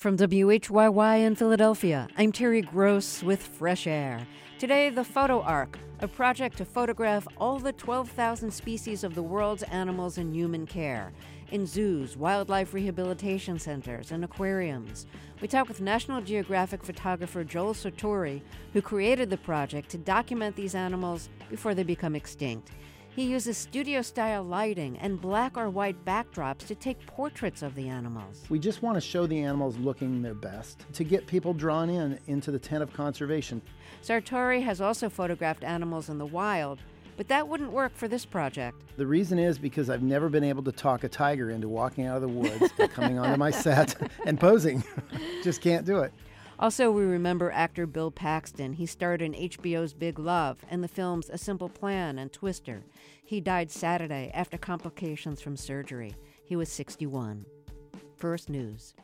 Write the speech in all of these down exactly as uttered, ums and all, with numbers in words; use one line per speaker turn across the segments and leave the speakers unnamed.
From W H Y Y in Philadelphia, I'm Terry Gross with Fresh Air. Today, the Photo Ark, a project to photograph all the twelve thousand species of the world's animals in human care, in zoos, wildlife rehabilitation centers, and aquariums. We talk with National Geographic photographer Joel Sartore, who created the project to document these animals before they become extinct. He uses studio-style lighting and black or white backdrops to take portraits of the animals.
We just want to show the animals looking their best to get people drawn in into the tent of conservation.
Sartore has also photographed animals in the wild, but that wouldn't work for this project.
The reason is because I've never been able to talk a tiger into walking out of the woods and coming onto my set and posing. Just can't do it.
Also, we remember actor Bill Paxton. He starred in H B O's Big Love and the films A Simple Plan and Twister. He died Saturday after complications from surgery. He was sixty-one. First News.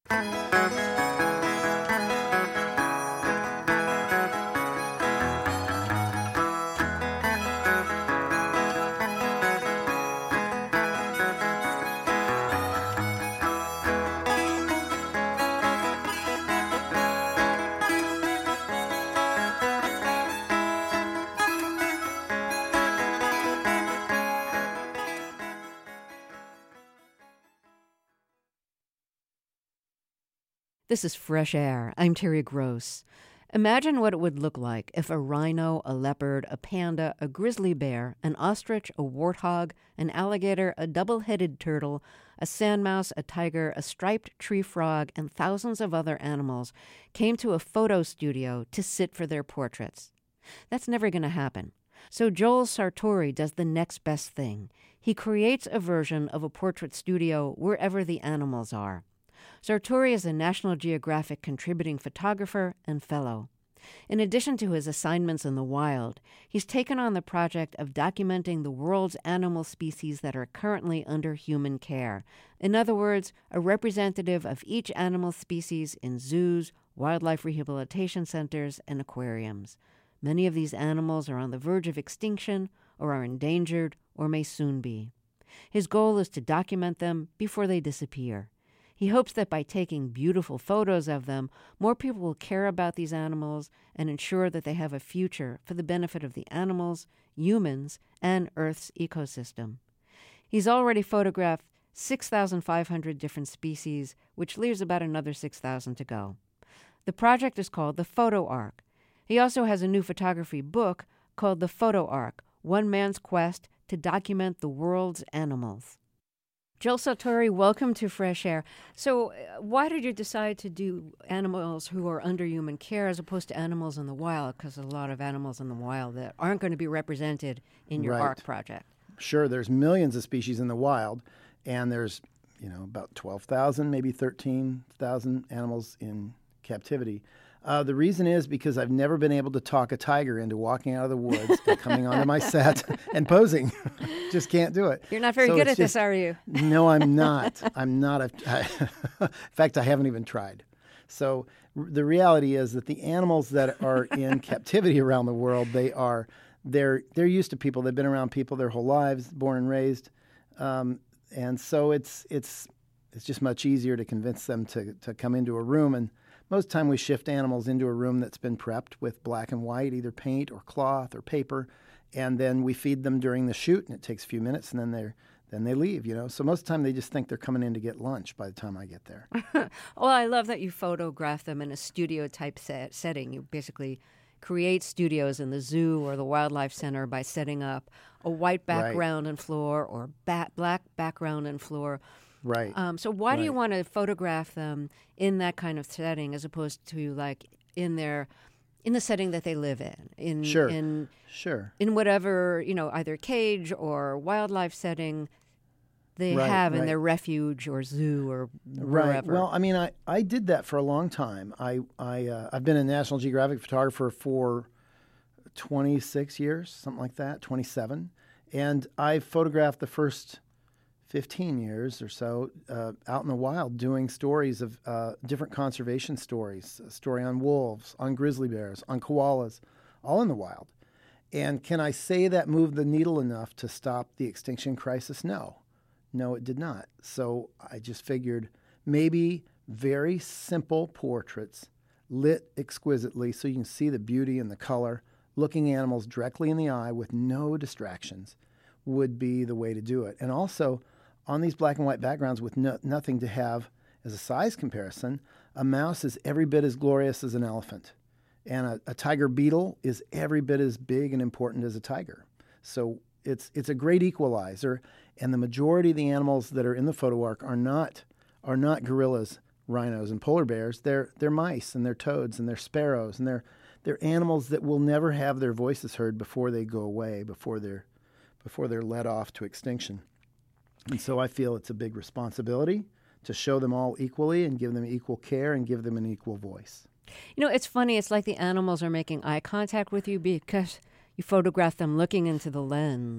This is Fresh Air. I'm Terry Gross. Imagine what it would look like if a rhino, a leopard, a panda, a grizzly bear, an ostrich, a warthog, an alligator, a double-headed turtle, a sandmouse, a tiger, a striped tree frog, and thousands of other animals came to a photo studio to sit for their portraits. That's never going to happen. So Joel Sartore does the next best thing. He creates a version of a portrait studio wherever the animals are. Sartore is a National Geographic contributing photographer and fellow. In addition to his assignments in the wild, he's taken on the project of documenting the world's animal species that are currently under human care. In other words, a representative of each animal species in zoos, wildlife rehabilitation centers, and aquariums. Many of these animals are on the verge of extinction or are endangered or may soon be. His goal is to document them before they disappear. He hopes that by taking beautiful photos of them, more people will care about these animals and ensure that they have a future for the benefit of the animals, humans, and Earth's ecosystem. He's already photographed six thousand five hundred different species, which leaves about another six thousand to go. The project is called the Photo Ark. He also has a new photography book called The Photo Ark, One Man's Quest to Document the World's Animals. Joel Sartore, welcome to Fresh Air. So uh, why did you decide to do animals who are under human care as opposed to animals in the wild? Because there's a lot of animals in the wild that aren't going to be represented in your
Right.
ARK project.
Sure, there's millions of species in the wild, and there's, you know, about twelve thousand, maybe thirteen thousand animals in captivity. Uh, the reason is because I've never been able to talk a tiger into walking out of the woods and coming onto my set and posing. Just can't do it.
You're not very
So
good
it's
at this,
just-
are you?
No, I'm not. I'm not. A, I, in fact, I haven't even tried. So r- the reality is that the animals that are in captivity around the world, they are they're they're used to people. They've been around people their whole lives, born and raised, um, and so it's it's it's just much easier to convince them to to come into a room. And most of the time, we shift animals into a room that's been prepped with black and white, either paint or cloth or paper, and then we feed them during the shoot, and it takes a few minutes, and then they're then they leave. You know, so most of the time they just think they're coming in to get lunch by the time I get there.
Well, I love that you photograph them in a studio-type set- setting. You basically create studios in the zoo or the wildlife center by setting up a white background and floor or ba- black background and floor.
Right.
Um, so why do you
Right.
want to photograph them in that kind of setting as opposed to like in their in the setting that they live in in
Sure.
in
Sure.
in whatever, you know, either cage or wildlife setting they
Right,
have in
right.
their refuge or zoo or
Right.
wherever?
Well, I mean, I, I did that for a long time. I I uh, I've been a National Geographic photographer for twenty-six years, something like that, twenty-seven, and I photographed the first fifteen years or so uh, out in the wild doing stories of uh, different conservation stories, a story on wolves, on grizzly bears, on koalas, all in the wild. And can I say that moved the needle enough to stop the extinction crisis? No. No, it did not. So I just figured maybe very simple portraits lit exquisitely so you can see the beauty and the color, looking animals directly in the eye with no distractions would be the way to do it. And also, on these black and white backgrounds with no, nothing to have as a size comparison, a mouse is every bit as glorious as an elephant. And a, a tiger beetle is every bit as big and important as a tiger. So it's it's a great equalizer. And the majority of the animals that are in the photo ark are not are not gorillas, rhinos, and polar bears. They're they're mice and they're toads and they're sparrows and they're they're animals that will never have their voices heard before they go away, before they're before they're led off to extinction. And so I feel it's a big responsibility to show them all equally and give them equal care and give them an equal voice.
You know, it's funny. It's like the animals are making eye contact with you because you photograph them looking into the lens.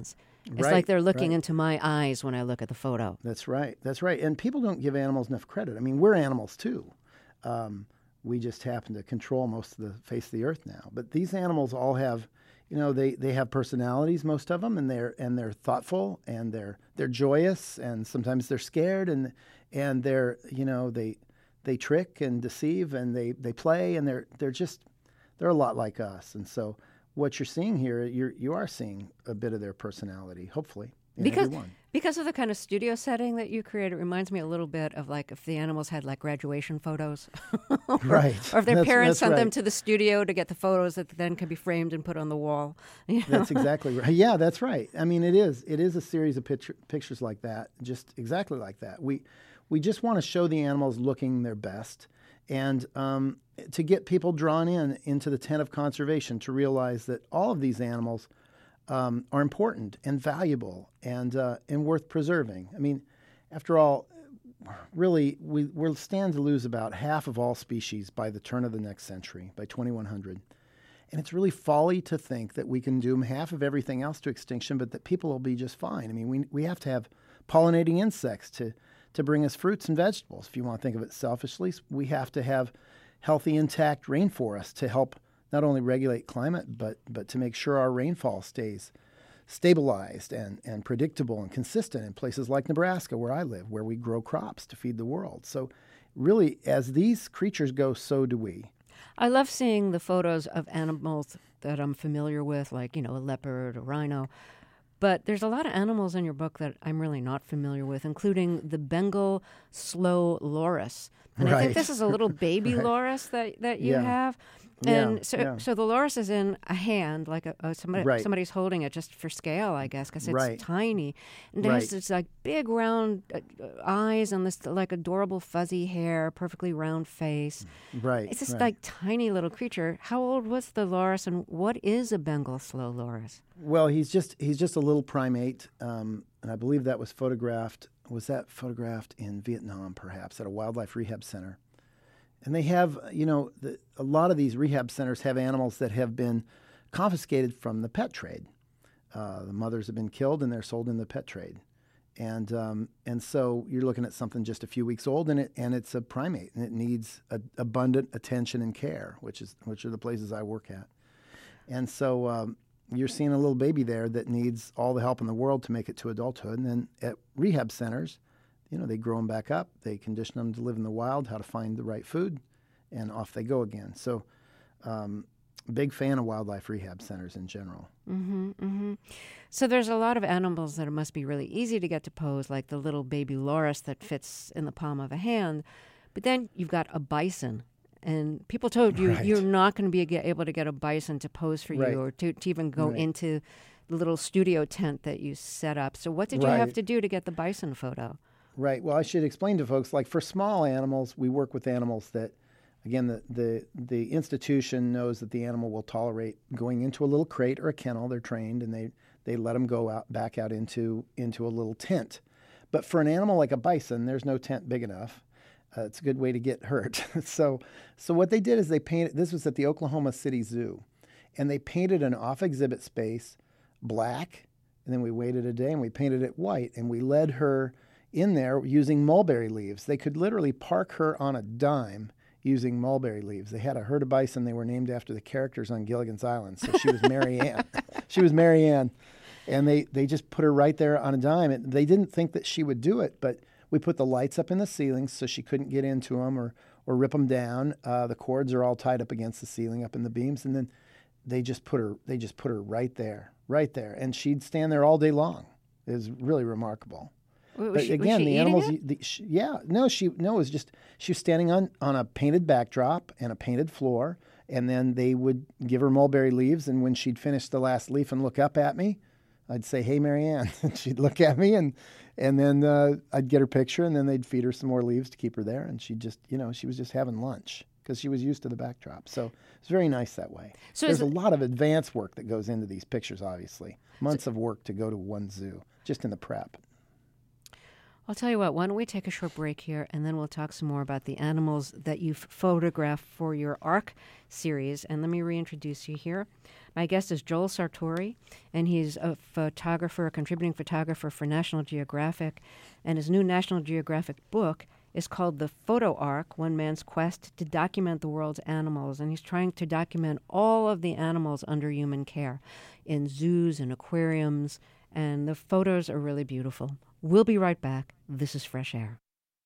It's
Right,
like they're looking
right.
into my eyes when I look at the photo.
That's right. That's right. And people don't give animals enough credit. I mean, we're animals too. Um, we just happen to control most of the face of the earth now. But these animals all have, you know, they, they have personalities, most of them, and they're and they're thoughtful and they're they're joyous, and sometimes they're scared, and and they're you know they they trick and deceive, and they, they play, and they're they're just they're a lot like us. And so what you're seeing here, you're you are seeing a bit of their personality, hopefully, in
Because
everyone.
because of the kind of studio setting that you create, it reminds me a little bit of like if the animals had like graduation photos, or,
Right.
or if their
That's-
parents
that's
sent them
right.
to the studio to get the photos that then can be framed and put on the wall. You know?
That's exactly right. Yeah, that's right. I mean, it is. It is a series of picture, pictures like that, just exactly like that. We we just want to show the animals looking their best, and um, to get people drawn in into the tent of conservation, to realize that all of these animals um, are important and valuable and uh, and worth preserving. I mean, after all, really, we we'll stand to lose about half of all species by the turn of the next century, by twenty-one hundred. And it's really folly to think that we can doom half of everything else to extinction, but that people will be just fine. I mean, we we have to have pollinating insects to, to bring us fruits and vegetables. If you want to think of it selfishly, we have to have healthy, intact rainforests to help not only regulate climate, but but to make sure our rainfall stays stabilized and, and predictable and consistent in places like Nebraska, where I live, where we grow crops to feed the world. So really, as these creatures go, so do we.
I love seeing the photos of animals that I'm familiar with, like, you know, a leopard, a rhino. But there's a lot of animals in your book that I'm really not familiar with, including the Bengal slow loris. And I
Right.
think this is a little baby
Right.
loris that, that you
Yeah.
have.
Yeah,
And so
yeah.
so the loris is in a hand, like a, a somebody,
Right.
somebody's holding it just for scale, I guess, because it's
Right.
tiny. And it
Right.
has this like big round uh, uh, eyes and this like adorable fuzzy hair, perfectly round face.
Right.
It's this
right.
like tiny little creature. How old was the loris, and what is a Bengal slow loris?
Well, he's just he's just a little primate, um, and I believe that was photographed. Was that photographed in Vietnam, perhaps, at a wildlife rehab center? And they have, you know, the, a lot of these rehab centers have animals that have been confiscated from the pet trade. Uh, the mothers have been killed, and they're sold in the pet trade. And um, and so you're looking at something just a few weeks old, and it and it's a primate, and it needs a, abundant attention and care, which is which are the places I work at. And so um, you're seeing a little baby there that needs all the help in the world to make it to adulthood. And then at rehab centers, you know, they grow them back up, they condition them to live in the wild, how to find the right food, and off they go again. So, um, big fan of wildlife rehab centers in general.
Mm-hmm, mm-hmm. So there's a lot of animals that it must be really easy to get to pose, like the little baby loris that fits in the palm of a hand. But then you've got a bison. And people told you
Right.
you're not going to be get, able to get a bison to pose for
Right.
you or to, to even go
Right.
into the little studio tent that you set up. So what did you have
Right.
to do to get the bison photo?
Right. Well, I should explain to folks, like for small animals, we work with animals that, again, the, the, the institution knows that the animal will tolerate going into a little crate or a kennel. They're trained, and they, they let them go out back out into, into a little tent. But for an animal like a bison, there's no tent big enough. Uh, it's a good way to get hurt. so so what they did is they painted, this was at the Oklahoma City Zoo, and they painted an off-exhibit space black, and then we waited a day and we painted it white, and we led her in there using mulberry leaves. They could literally park her on a dime using mulberry leaves. They had a herd of bison. They were named after the characters on Gilligan's Island. So she was Mary Ann. She was Mary Ann. And they, they just put her right there on a dime. And they didn't think that she would do it, but we put the lights up in the ceilings so she couldn't get into them or, or rip them down. Uh, the cords are all tied up against the ceiling up in the beams. And then they just put her, they just put her right there, right there. And she'd stand there all day long. It was really remarkable.
Was
But
she,
again,
was she
the
eating
animals,
it?
the, she, yeah, no, she, no, it was just, she was standing on, on a painted backdrop and a painted floor. And then they would give her mulberry leaves. And when she'd finish the last leaf and look up at me, I'd say, "Hey, Mary Ann." And she'd look at me, and and then uh, I'd get her picture, and then they'd feed her some more leaves to keep her there. And she just, you know, she was just having lunch because she was used to the backdrop. So it's very nice that way.
So
There's
is
a
it-
lot of advanced work that goes into these pictures, obviously. Months of work to go to one zoo, just in the prep.
I'll tell you what, why don't we take a short break here, and then we'll talk some more about the animals that you've photographed for your ARC series. And let me reintroduce you here. My guest is Joel Sartore, and he's a photographer, a contributing photographer for National Geographic. And his new National Geographic book is called The Photo Ark, One Man's Quest to Document the World's Animals. And he's trying to document all of the animals under human care in zoos and aquariums. And the photos are really beautiful. We'll be right back. This is Fresh Air.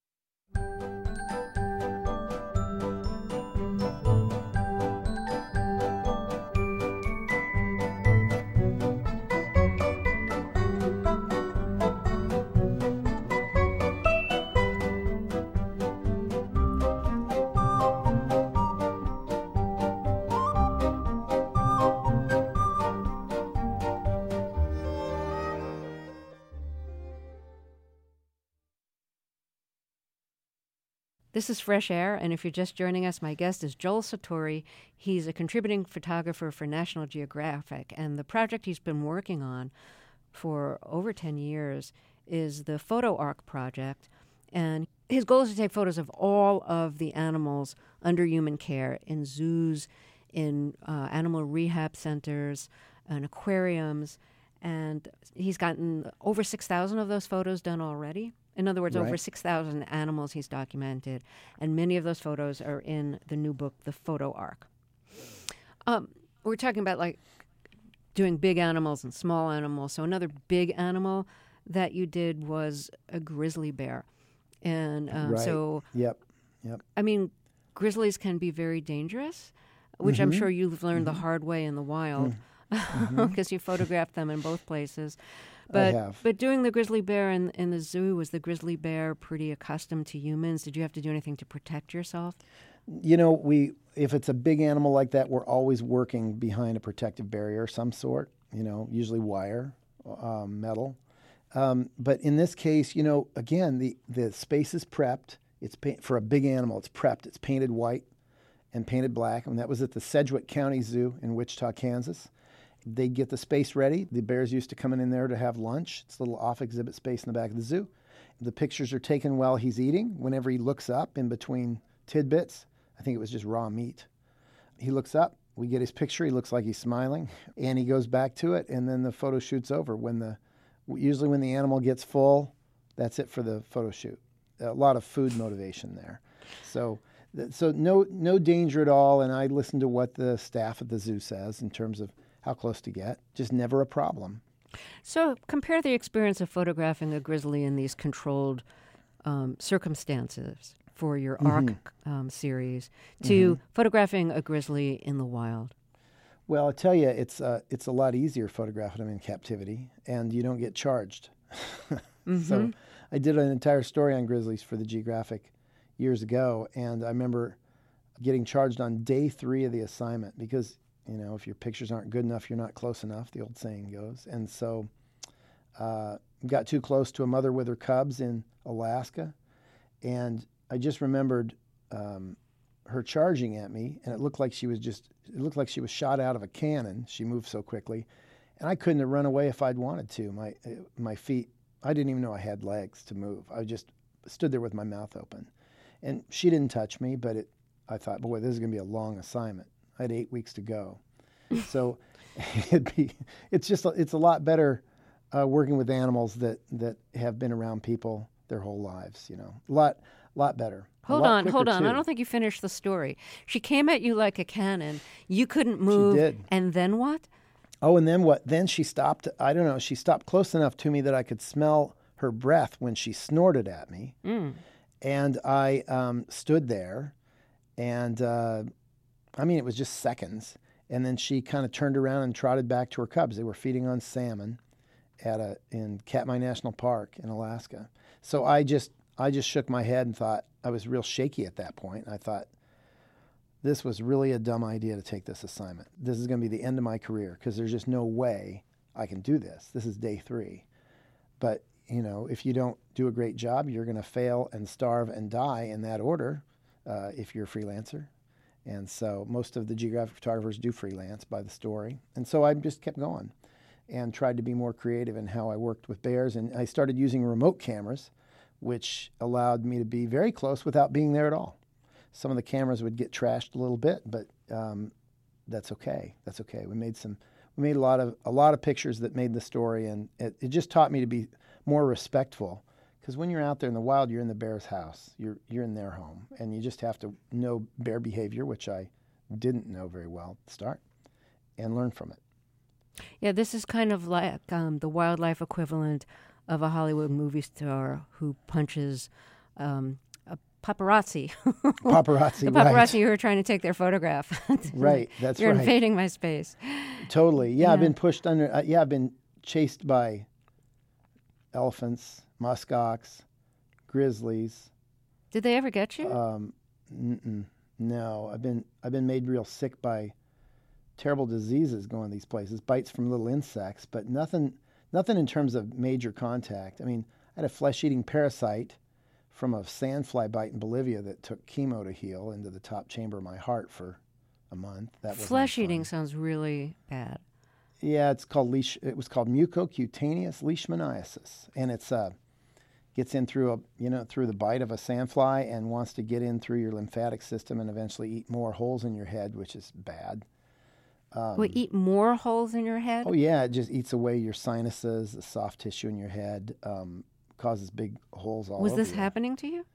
This is Fresh Air, and if you're just joining us, my guest is Joel Sartore. He's a contributing photographer for National Geographic, and the project he's been working on for over ten years is the Photo Ark project, and his goal is to take photos of all of the animals under human care in zoos, in uh, animal rehab centers, and aquariums, and he's gotten over six thousand of those photos done already. In other words, right. Over six thousand animals he's documented, and many of those photos are in the new book, The Photo Ark. Um, we're talking about, like, doing big animals and small animals. So another big animal that you did was a grizzly bear. And um,
right.
so,
yep, yep.
I mean, grizzlies can be very dangerous, which mm-hmm. I'm sure you've learned mm-hmm. the hard way in the wild, because mm-hmm. you photographed them in both places. But,
I have.
But doing the grizzly bear in, in the zoo, was the grizzly bear pretty accustomed to humans? Did you have to do anything to protect yourself?
You know, we if it's a big animal like that, we're always working behind a protective barrier of some sort, you know, usually wire, um, metal. Um, but in this case, you know, again, the, the space is prepped. It's pa- for a big animal, it's prepped. It's painted white and painted black. And that was at the Sedgwick County Zoo in Wichita, Kansas. They get the space ready. The bears used to come in there to have lunch. It's a little off-exhibit space in the back of the zoo. The pictures are taken while he's eating. Whenever he looks up in between tidbits, I think it was just raw meat. He looks up. We get his picture. He looks like he's smiling, and he goes back to it, and then the photo shoot's over. When the usually when the animal gets full, that's it for the photo shoot. A lot of food motivation there. So, so no no danger at all. And I listen to what the staff at the zoo says in terms of how close to get. Just never a problem.
So compare the experience of photographing a grizzly in these controlled um, circumstances for your mm-hmm. ARC um, series to mm-hmm. photographing a grizzly in the wild.
Well, I tell you, it's uh, it's a lot easier photographing them in captivity, and you don't get charged. mm-hmm. So I did an entire story on grizzlies for the Geographic years ago, and I remember getting charged on day three of the assignment because, you know, if your pictures aren't good enough, you're not close enough, the old saying goes. And so uh, got too close to a mother with her cubs in Alaska, and I just remembered um, her charging at me, and it looked like she was just, it looked like she was shot out of a cannon. She moved so quickly, and I couldn't have run away if I'd wanted to. My uh, my feet, I didn't even know I had legs to move. I just stood there with my mouth open, and she didn't touch me, but it, I thought, boy, this is going to be a long assignment. I had eight weeks to go. So it'd be, it's just, it's a lot better uh, working with animals that, that have been around people their whole lives, you know. A lot, lot better.
Hold on, hold on. Too. I don't think you finished the story. She came at you like a cannon. You couldn't move.
She did.
And then what?
Oh, and then what? Then she stopped, I don't know, she stopped close enough to me that I could smell her breath when she snorted at me. Mm. And I um, stood there, and uh, I mean, it was just seconds. And then she kind of turned around and trotted back to her cubs. They were feeding on salmon at a in Katmai National Park in Alaska. So I just I just shook my head and thought, I was real shaky at that point. I thought, this was really a dumb idea to take this assignment. This is going to be the end of my career because there's just no way I can do this. This is day three. But, you know, if you don't do a great job, you're going to fail and starve and die in that order uh, if you're a freelancer. And so most of the geographic photographers do freelance by the story. And so I just kept going and tried to be more creative in how I worked with bears. And I started using remote cameras, which allowed me to be very close without being there at all. Some of the cameras would get trashed a little bit, but um, that's okay. That's okay. We made some. We made a lot of a lot of pictures that made the story, and it, it just taught me to be more respectful. Because when you're out there in the wild, you're in the bear's house. You're you're in their home, and you just have to know bear behavior, which I didn't know very well at the start, and learn from it.
Yeah, this is kind of like um, the wildlife equivalent of a Hollywood movie star who punches um, a paparazzi.
Paparazzi,
the paparazzi
right.
who are trying to take their photograph.
Right, that's
You're
right.
You're invading my space.
Totally. Yeah,
yeah.
I've been pushed under. Uh, yeah, I've been chased by elephants, muskox, grizzlies.
Did they ever get you?
Um, mm-mm, no, I've been I've been made real sick by terrible diseases going to these places, bites from little insects, but nothing nothing in terms of major contact. I mean, I had a flesh-eating parasite from a sandfly bite in Bolivia that took chemo to heal into the top chamber of my heart for a month. That was
flesh-eating sounds really bad.
Yeah, it's called leash. It was called mucocutaneous leishmaniasis, and it's uh gets in through a you know through the bite of a sandfly and wants to get in through your lymphatic system and eventually eat more holes in your head, which is bad.
Um, Will it eat more holes in your head?
Oh yeah, it just eats away your sinuses, the soft tissue in your head, um, causes big holes all
Was
over
this
you.
happening to you?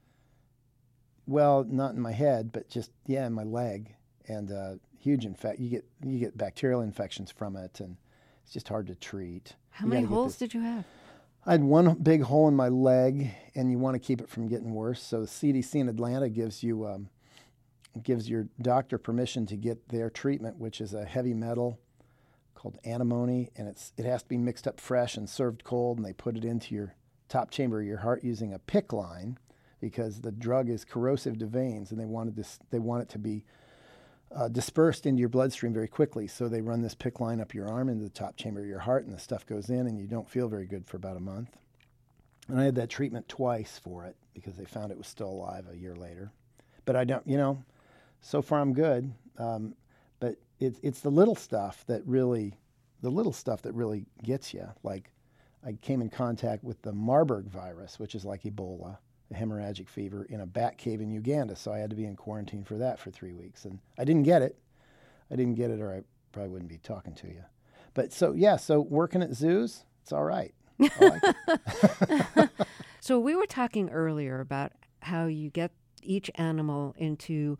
Well, not in my head, but just yeah, in my leg, and uh, huge infect. You get you get bacterial infections from it, and it's just hard to treat.
How
You
many
gotta get
holes
this-
did you have?
I had one big hole in my leg, and you want to keep it from getting worse. So the C D C in Atlanta gives you um, gives your doctor permission to get their treatment, which is a heavy metal called antimony, and it's it has to be mixed up fresh and served cold, and they put it into your top chamber of your heart using a PICC line because the drug is corrosive to veins, and they wanted this they want it to be uh, dispersed into your bloodstream very quickly. So they run this PICC line up your arm into the top chamber of your heart, and the stuff goes in, and you don't feel very good for about a month. And I had that treatment twice for it because they found it was still alive a year later. But I don't, you know, so far I'm good. Um, but it's it's the little stuff that really, the little stuff that really gets you. Like I came in contact with the Marburg virus, which is like Ebola, a hemorrhagic fever, in a bat cave in Uganda. So I had to be in quarantine for that for three weeks. And I didn't get it. I didn't get it or I probably wouldn't be talking to you. But so, yeah, so working at zoos, it's all right. I like it.
So we were talking earlier about how you get each animal into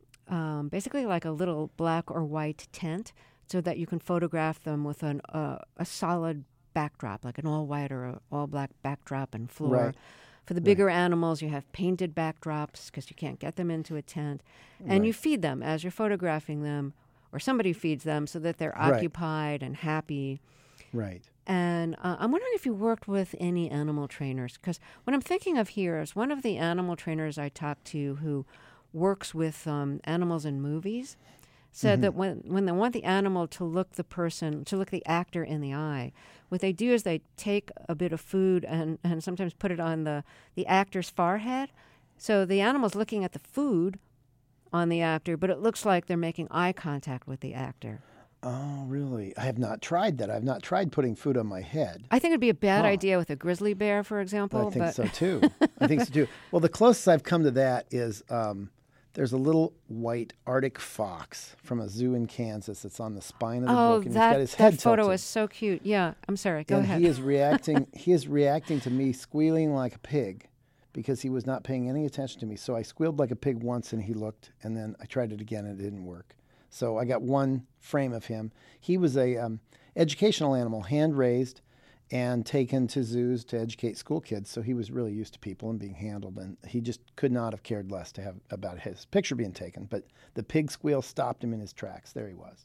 um, basically like a little black or white tent so that you can photograph them with an, uh, a solid backdrop, like an all-white or a all-black backdrop and floor.
Right.
For the bigger right. animals, you have painted backdrops because you can't get them into a tent. And
right.
you feed them as you're photographing them, or somebody feeds them so that they're
right.
occupied and happy.
Right.
And uh, I'm wondering if you worked with any animal trainers, because what I'm thinking of here is one of the animal trainers I talked to who works with um, animals in movies said mm-hmm. that when, when they want the animal to look the person, to look the actor in the eye, what they do is they take a bit of food and, and sometimes put it on the, the actor's forehead. So the animal's looking at the food on the actor, but it looks like they're making eye contact with the actor.
Oh, really? I have not tried that. I've not tried putting food on my head.
I think it'd be a bad
huh.
idea with a grizzly bear, for example.
I think
but
so, too. I think so, too. Well, the closest I've come to that is um, there's a little white Arctic fox from a zoo in Kansas that's on the spine of the
oh,
book, and
that,
he's got his head
that photo
tilted.
is so cute. Yeah, I'm sorry. Go
and
ahead.
he is reacting. He is reacting to me squealing like a pig because he was not paying any attention to me. So I squealed like a pig once, and he looked, and then I tried it again, and it didn't work. So I got one frame of him. He was a um, educational animal, hand-raised and taken to zoos to educate school kids. So he was really used to people and being handled, and he just could not have cared less to have about his picture being taken. But the pig squeal stopped him in his tracks. There he was.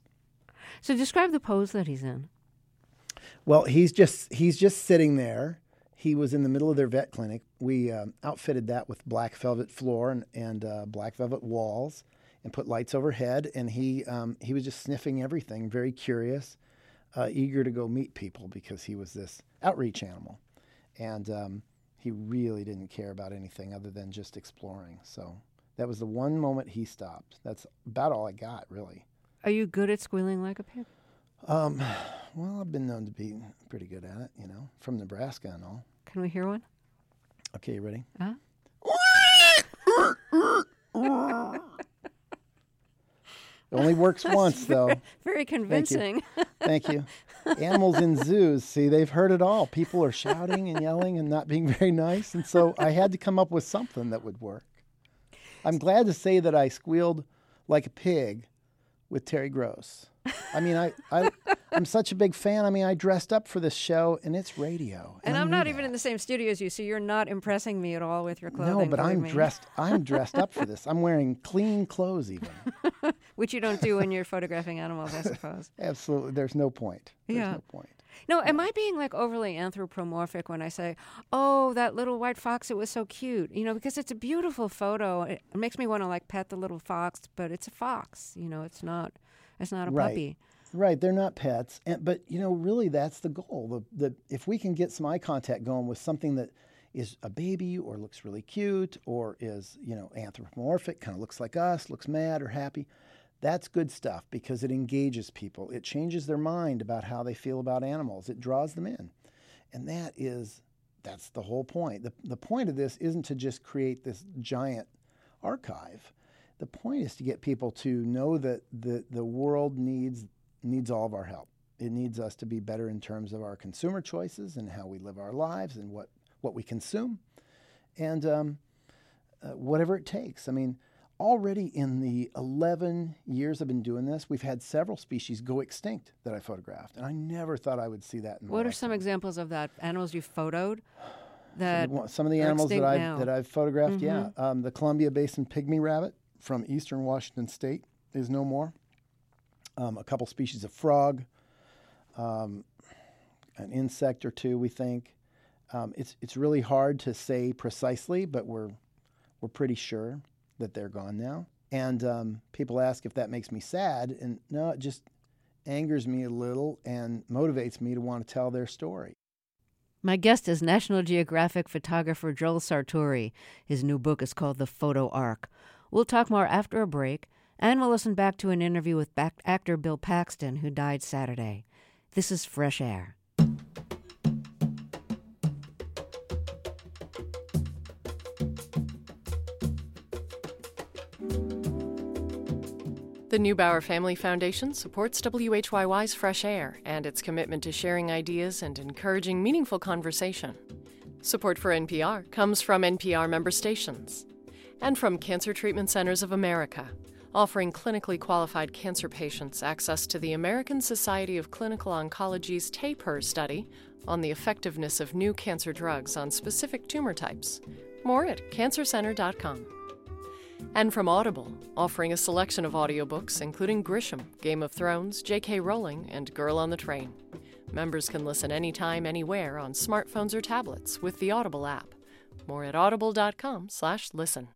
So describe the pose that he's in.
Well, he's just he's just sitting there. He was in the middle of their vet clinic. We um, outfitted that with black velvet floor and, and uh, black velvet walls, and put lights overhead, and he um, he was just sniffing everything, very curious, uh, eager to go meet people because he was this outreach animal. And um, he really didn't care about anything other than just exploring. So that was the one moment he stopped. That's about all I got, really.
Are you good at squealing like a pig?
Um, well, I've been known to be pretty good at it, you know, from Nebraska and all.
Can we hear one?
Okay, you ready?
Huh?
It only works once,
very,
though.
Very convincing.
Thank you. Thank you. Animals in zoos, see, they've heard it all. People are shouting and yelling and not being very nice. And so I had to come up with something that would work. I'm glad to say that I squealed like a pig with Terry Gross. I mean, I, I, I'm such a big fan. I mean, I dressed up for this show, and it's radio.
And,
and
I'm not
that.
even in the same studio as you, so you're not impressing me at all with your clothing.
No, but I'm
me.
dressed. I'm dressed up for this. I'm wearing clean clothes, even.
Which you don't do when you're photographing animals, I suppose.
Absolutely, there's no point. There's
Yeah.
no point.
No, am I being like overly anthropomorphic when I say, "Oh, that little white fox, it was so cute," you know, because it's a beautiful photo. It makes me want to like pet the little fox, but it's a fox. You know, it's not. It's not a
Right.
puppy.
Right, they're not pets, and, but you know, really, that's the goal. The, the if we can get some eye contact going with something that is a baby or looks really cute or is you know anthropomorphic, kind of looks like us, looks mad or happy, that's good stuff because it engages people. It changes their mind about how they feel about animals. It draws them in, and that is that's the whole point. the The point of this isn't to just create this giant archive. The point is to get people to know that the the world needs. needs all of our help. It needs us to be better in terms of our consumer choices and how we live our lives and what, what we consume and um, uh, whatever it takes. I mean, already in the eleven years I've been doing this, we've had several species go extinct that I photographed, and I never thought I would see that in my
What are
lifetime.
some examples of that? Animals you photoed? That
Some of the, some of the
are
animals that
extinct
I've,
now.
that I've photographed,
Mhm.
yeah. Um, the Columbia Basin pygmy rabbit from eastern Washington State is no more. Um, a couple species of frog, um, an insect or two, we think. Um, it's it's really hard to say precisely, but we're we're pretty sure that they're gone now. And um, people ask if that makes me sad, and no, it just angers me a little and motivates me to want to tell their story.
My guest is National Geographic photographer Joel Sartore. His new book is called The Photo Ark. We'll talk more after a break. And we'll listen back to an interview with back actor Bill Paxton, who died Saturday. This is Fresh Air.
The Neubauer Family Foundation supports W H Y Y's Fresh Air and its commitment to sharing ideas and encouraging meaningful conversation. Support for N P R comes from N P R member stations and from Cancer Treatment Centers of America, offering clinically qualified cancer patients access to the American Society of Clinical Oncology's TAPER study on the effectiveness of new cancer drugs on specific tumor types. More at cancer center dot com. And from Audible, offering a selection of audiobooks including Grisham, Game of Thrones, J K Rowling, and Girl on the Train. Members can listen anytime, anywhere on smartphones or tablets with the Audible app. More at audible dot com slash listen.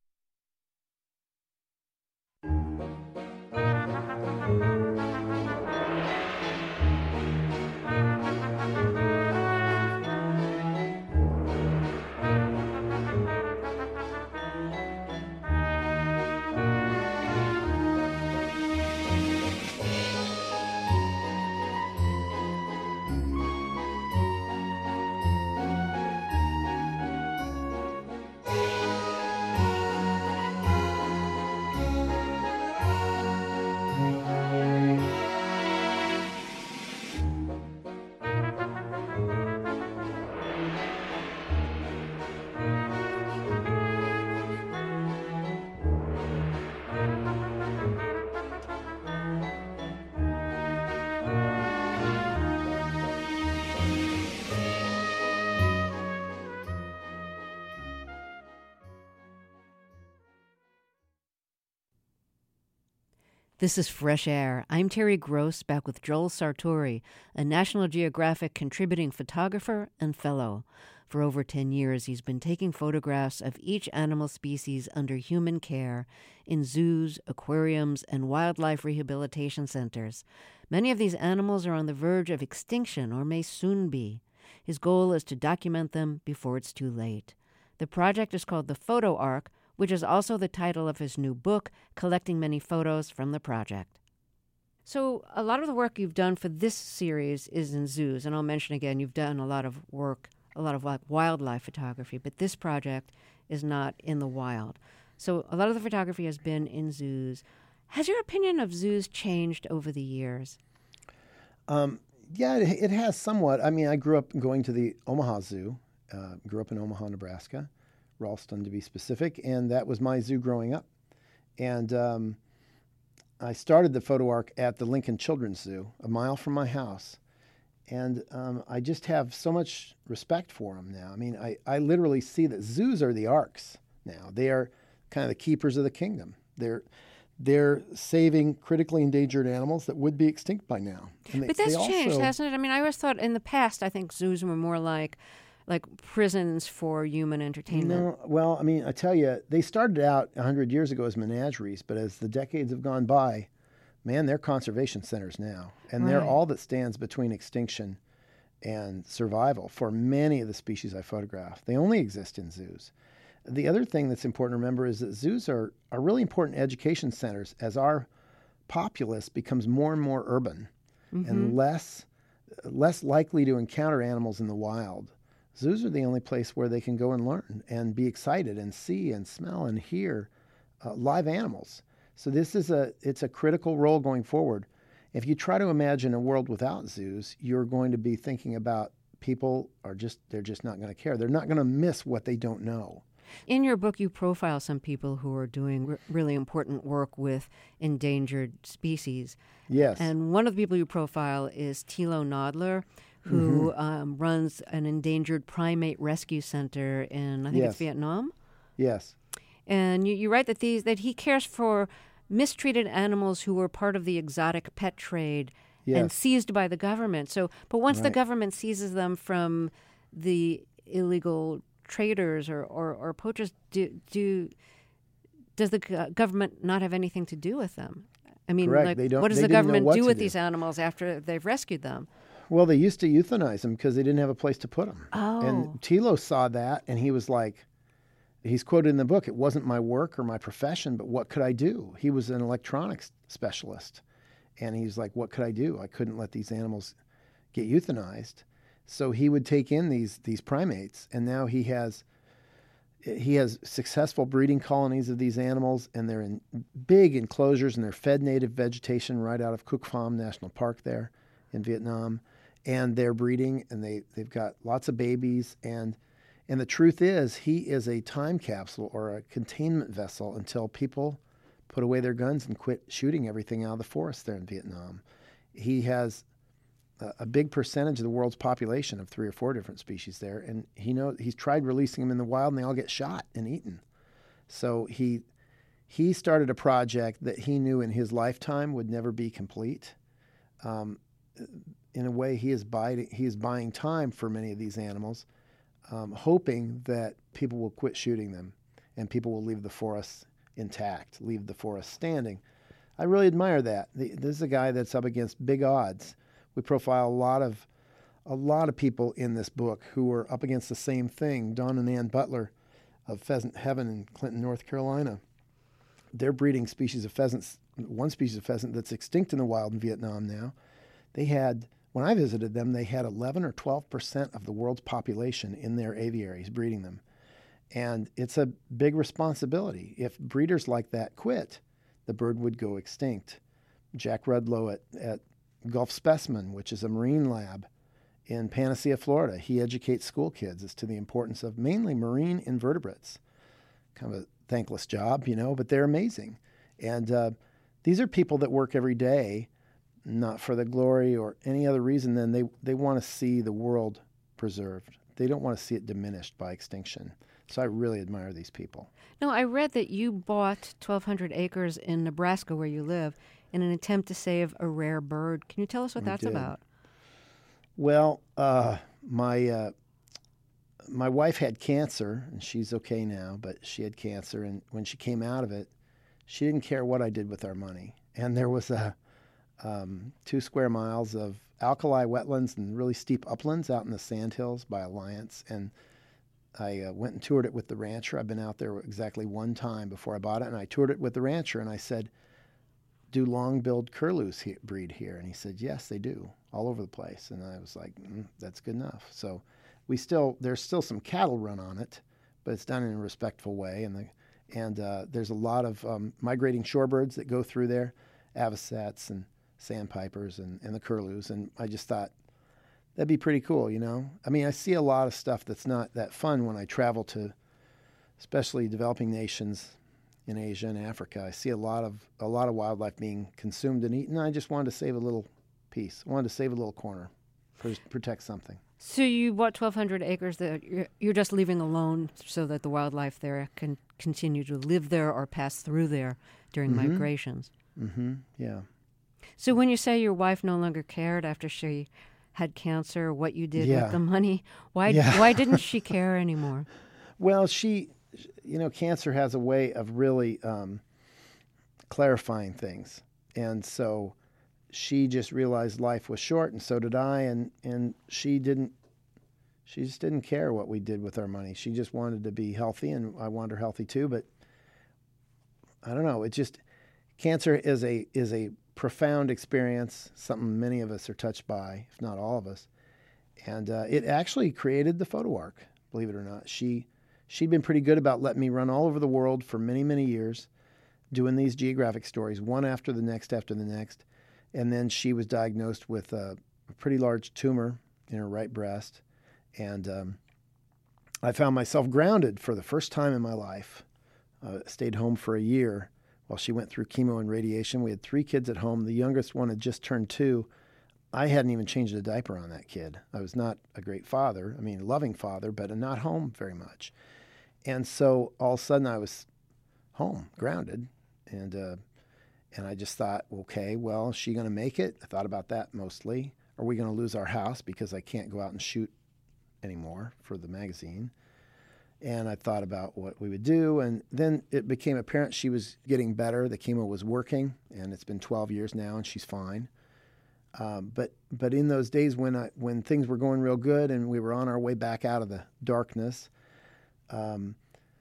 This is Fresh Air. I'm Terry Gross, back with Joel Sartore, a National Geographic contributing photographer and fellow. For over ten years, he's been taking photographs of each animal species under human care in zoos, aquariums, and wildlife rehabilitation centers. Many of these animals are on the verge of extinction or may soon be. His goal is to document them before it's too late. The project is called The Photo Ark, which is also the title of his new book, collecting many photos from the project. So a lot of the work you've done for this series is in zoos, and I'll mention again, you've done a lot of work a lot of like wildlife photography, but this project is not in the wild. So a lot of the photography has been in zoos. Has your opinion of zoos changed over the years?
Um, yeah, it, it has somewhat. I mean, I grew up going to the Omaha Zoo. Uh, grew up in Omaha, Nebraska, Ralston to be specific, and that was my zoo growing up. And um, I started the photo arc at the Lincoln Children's Zoo, a mile from my house. And um, I just have so much respect for them now. I mean, I, I literally see that zoos are the arcs now. They are kind of the keepers of the kingdom. They're they're saving critically endangered animals that would be extinct by now. And they,
but that's
they
changed,
also,
hasn't it? I mean, I always thought in the past, I think zoos were more like like prisons for human entertainment.
No, well, I mean, I tell you, they started out one hundred years ago as menageries, but as the decades have gone by, man, they're conservation centers now. And they're
Right.
all that stands between extinction and survival for many of the species I photograph. They only exist in zoos. The other thing that's important to remember is that zoos are, are really important education centers as our populace becomes more and more urban
Mm-hmm.
and less less likely to encounter animals in the wild. Zoos are the only place where they can go and learn and be excited and see and smell and hear uh, live animals. So this is a it's a critical role going forward. If you try to imagine a world without zoos, you're going to be thinking about people are just they're just not going to care. They're not going to miss what they don't know.
In your book, you profile some people who are doing r- really important work with endangered species.
Yes.
And one of the people you profile is Thilo Nodler, who
Mm-hmm.
um, runs an endangered primate rescue center in, I think
Yes.
it's Vietnam.
Yes.
And you, you write that these that he cares for mistreated animals who were part of the exotic pet trade and
Yes.
seized by the government. So, but once the
Right.
government seizes them from the illegal traders or, or, or poachers, do do does the go- government not have anything to do with them? I mean,
Correct.
like,
They don't-
what does
they
the
didn't know
government
what
do
to
with
do.
these animals after they've rescued them?
Well, they used to euthanize them because they didn't have a place to put them.
Oh.
And Thilo saw that, and he was like, he's quoted in the book, it wasn't my work or my profession, but what could I do? He was an electronics specialist. And he's like, what could I do? I couldn't let these animals get euthanized. So he would take in these these primates, and now he has he has successful breeding colonies of these animals, and they're in big enclosures, and they're fed native vegetation right out of Cuc Phuong National Park there in Vietnam. And they're breeding, and they, they've got lots of babies. And and the truth is, he is a time capsule or a containment vessel until people put away their guns and quit shooting everything out of the forest there in Vietnam. He has a, a big percentage of the world's population of three or four different species there, and he knows he's tried releasing them in the wild, and they all get shot and eaten. So he he started a project that he knew in his lifetime would never be complete. Um, in a way, he is buying he is buying time for many of these animals, um, hoping that people will quit shooting them, and people will leave the forests intact, leave the forest standing. I really admire that. The, this is a guy that's up against big odds. We profile a lot of a lot of people in this book who are up against the same thing. Don and Ann Butler of Pheasant Heaven in Clinton, North Carolina. They're breeding species of pheasants, one species of pheasant that's extinct in the wild in Vietnam now. They had, when I visited them, they had eleven or twelve percent of the world's population in their aviaries breeding them. And it's a big responsibility. If breeders like that quit, the bird would go extinct. Jack Rudlow at, at Gulf Specimen, which is a marine lab in Panacea, Florida, he educates school kids as to the importance of mainly marine invertebrates. Kind of a thankless job, you know, but they're amazing. And uh, these are people that work every day, not for the glory or any other reason than they, they want to see the world preserved. They don't want to see it diminished by extinction. So I really admire these people.
No, I read that you bought twelve hundred acres in Nebraska where you live in an attempt to save a rare bird. Can you tell us what
I
that's
did.
about?
Well, uh, my uh, my wife had cancer, and she's okay now, but she had cancer, and when she came out of it, she didn't care what I did with our money. And there was a um, two square miles of alkali wetlands and really steep uplands out in the sandhills by Alliance, and I uh, went and toured it with the rancher. I've been out there exactly one time before I bought it, and I toured it with the rancher, and I said, do long-billed curlews he- breed here? And he said, yes, they do, all over the place. And I was like, mm, that's good enough. So we still there's still some cattle run on it, but it's done in a respectful way. And the and uh, there's a lot of um, migrating shorebirds that go through there, avocets and sandpipers and, and the curlews. And I just thought that'd be pretty cool, you know. I mean, I see a lot of stuff that's not that fun when I travel to, especially developing nations in Asia and Africa. I see a lot of a lot of wildlife being consumed and eaten. I just wanted to save a little piece. I wanted to save a little corner, pr- protect something.
So you bought twelve hundred acres that you're, you're just leaving alone so that the wildlife there can continue to live there or pass through there during
Mm-hmm.
migrations.
Mm-hmm. Yeah.
So when you say your wife no longer cared after she had cancer, what you did
Yeah.
with the money, why
Yeah.
why didn't she care anymore?
Well, she, you know, cancer has a way of really um, clarifying things. And so she just realized life was short, and so did I. And, and she didn't, she just didn't care what we did with our money. She just wanted to be healthy, and I wanted her healthy too. But I don't know. It just, cancer is a, is a profound experience, something many of us are touched by, if not all of us. And uh, it actually created the Photo Ark, believe it or not. She, she'd been pretty good about letting me run all over the world for many, many years, doing these geographic stories, one after the next after the next. And then she was diagnosed with a, a pretty large tumor in her right breast. And um, I found myself grounded for the first time in my life. Uh, stayed home for a year while she went through chemo and radiation. We had three kids at home. The youngest one had just turned two. I hadn't even changed a diaper on that kid. I was not a great father, I mean, a loving father, but not home very much. And so all of a sudden I was home, grounded, and uh, and I just thought, okay, well, is she going to make it? I thought about that mostly. Are we going to lose our house because I can't go out and shoot anymore for the magazine? And I thought about what we would do, and then it became apparent she was getting better. The chemo was working, and it's been twelve years now, and she's fine. Um, but but in those days when I, when things were going real good and we were on our way back out of the darkness, um,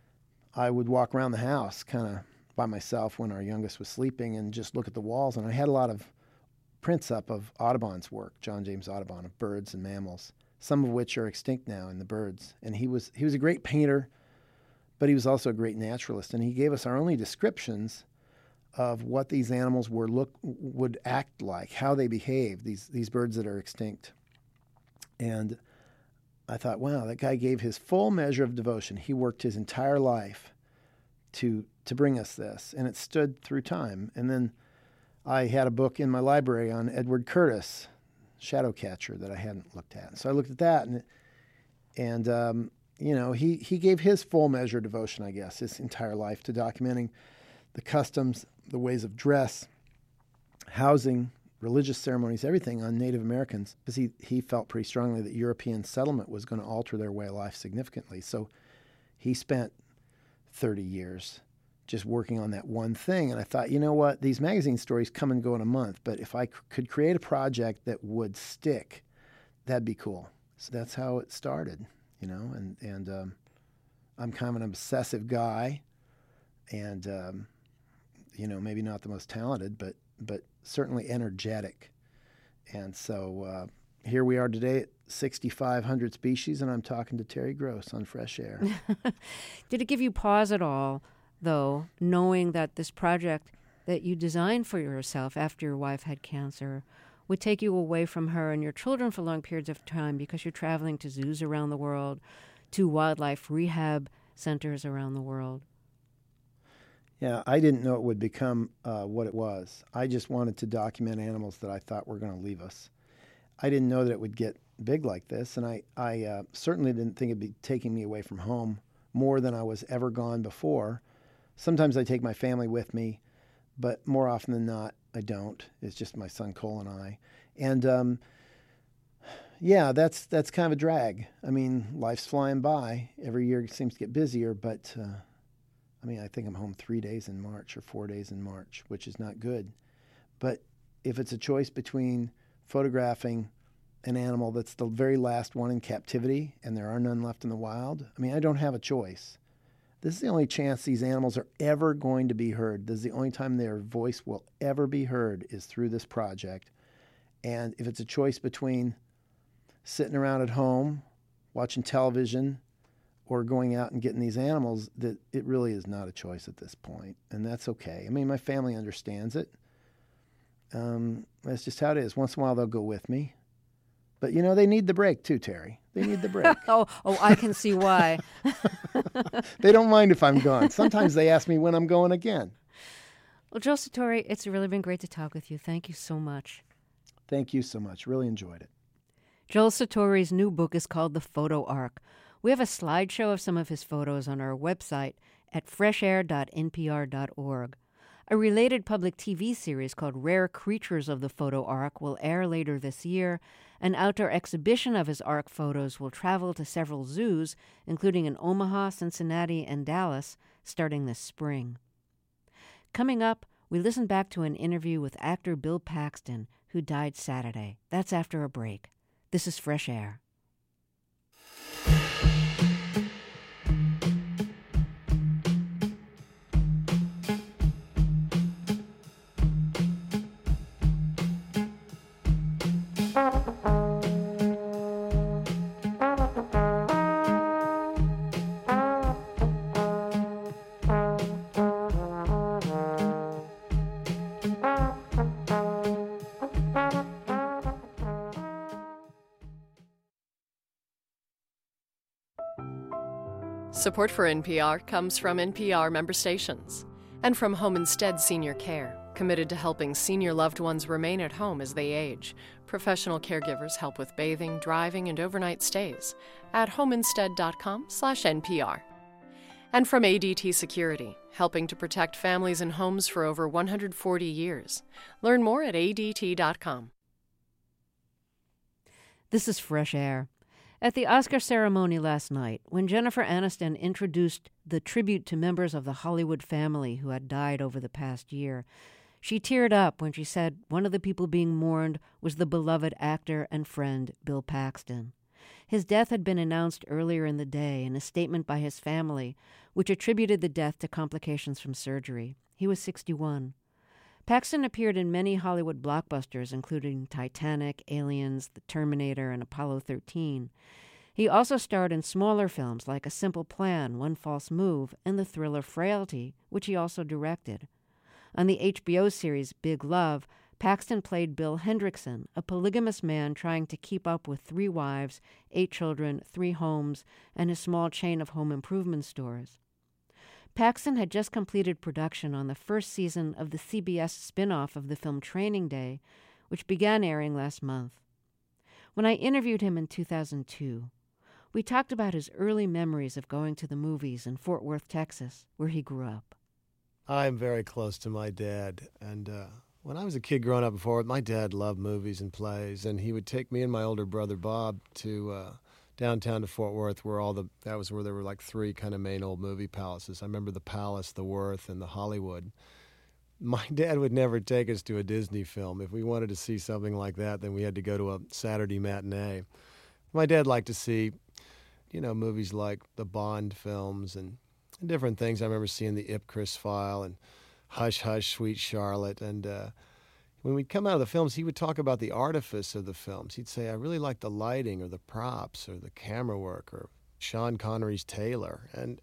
I would walk around the house kind of by myself when our youngest was sleeping and just look at the walls. And I had a lot of prints up of Audubon's work, John James Audubon, of birds and mammals, some of which are extinct now in the birds. And he was he was a great painter, but he was also a great naturalist. And he gave us our only descriptions of what these animals were look would act like, how they behave, these these birds that are extinct. And I thought, wow, that guy gave his full measure of devotion. He worked his entire life to to bring us this, and it stood through time. And then I had a book in my library on Edward Curtis, Shadowcatcher, that I hadn't looked at. So I looked at that, and and um, you know, he he gave his full measure of devotion, I guess, his entire life to documenting the customs, the ways of dress, housing, religious ceremonies, everything on Native Americans, because he, he felt pretty strongly that European settlement was going to alter their way of life significantly. So he spent thirty years just working on that one thing. And I thought, you know what, these magazine stories come and go in a month, but if I c- could create a project that would stick, that'd be cool. So that's how it started, you know, and, and um, I'm kind of an obsessive guy, and um, you know, maybe not the most talented, but but certainly energetic. And so uh, here we are today at sixty-five hundred species, and I'm talking to Terry Gross on Fresh Air.
Did it give you pause at all, though, knowing that this project that you designed for yourself after your wife had cancer would take you away from her and your children for long periods of time because you're traveling to zoos around the world, to wildlife rehab centers around the world?
Yeah, I didn't know it would become uh, what it was. I just wanted to document animals that I thought were going to leave us. I didn't know that it would get big like this, and I, I uh, certainly didn't think it'd be taking me away from home more than I was ever gone before. Sometimes I take my family with me, but more often than not, I don't. It's just my son Cole and I. And um, yeah, that's that's kind of a drag. I mean, life's flying by. Every year it seems to get busier, but uh, I mean, I think I'm home three days in March or four days in March, which is not good. But if it's a choice between photographing an animal that's the very last one in captivity and there are none left in the wild, I mean, I don't have a choice. This is the only chance these animals are ever going to be heard. This is the only time their voice will ever be heard is through this project. And if it's a choice between sitting around at home watching television or going out and getting these animals, that it really is not a choice at this point, and that's okay. I mean, my family understands it. Um, that's just how it is. Once in a while, they'll go with me. But, you know, they need the break too, Terry. They need the break.
oh, oh, I can see why.
They don't mind if I'm gone. Sometimes they ask me when I'm going again.
Well, Joe Sartore, it's really been great to talk with you. Thank you so much.
Thank you so much. Really enjoyed it.
Joel Sartore's new book is called The Photo Arc. We have a slideshow of some of his photos on our website at fresh air dot n p r dot org. A related public T V series called Rare Creatures of the Photo Arc will air later this year. An outdoor exhibition of his Arc photos will travel to several zoos, including in Omaha, Cincinnati, and Dallas, starting this spring. Coming up, we listen back to an interview with actor Bill Paxton, who died Saturday. That's after a break. This is Fresh Air.
Support for N P R comes from N P R member stations and from Home Instead Senior Care, committed to helping senior loved ones remain at home as they age. Professional caregivers help with bathing, driving, and overnight stays at homeinstead dot com slash N P R. And from A D T Security, helping to protect families and homes for over one hundred forty years. Learn more at A D T dot com.
This is Fresh Air. At the Oscar ceremony last night, when Jennifer Aniston introduced the tribute to members of the Hollywood family who had died over the past year, she teared up when she said one of the people being mourned was the beloved actor and friend Bill Paxton. His death had been announced earlier in the day in a statement by his family, which attributed the death to complications from surgery. He was sixty-one. Paxton appeared in many Hollywood blockbusters, including Titanic, Aliens, The Terminator, and Apollo thirteen. He also starred in smaller films like A Simple Plan, One False Move, and the thriller Frailty, which he also directed. On the H B O series Big Love, Paxton played Bill Hendrickson, a polygamous man trying to keep up with three wives, eight children, three homes, and his small chain of home improvement stores. Paxton had just completed production on the first season of the C B S spin-off of the film Training Day, which began airing last month. When I interviewed him in two thousand two, we talked about his early memories of going to the movies in Fort Worth, Texas, where he grew up.
I'm very close to my dad, and uh, when I was a kid growing up in Fort Worth, my dad loved movies and plays, and he would take me and my older brother Bob to uh, downtown to Fort Worth, where all the that was where there were like three kind of main old movie palaces. I remember the Palace, the Worth, and the Hollywood. My dad would never take us to a Disney film. If we wanted to see something like that, then we had to go to a Saturday matinee. My dad liked to see, you know, movies like the Bond films and, and different things. I remember seeing the Ipcris File and Hush Hush, Sweet Charlotte, and uh, when we'd come out of the films, he would talk about the artifice of the films. He'd say, I really like the lighting or the props or the camera work or Sean Connery's Taylor. And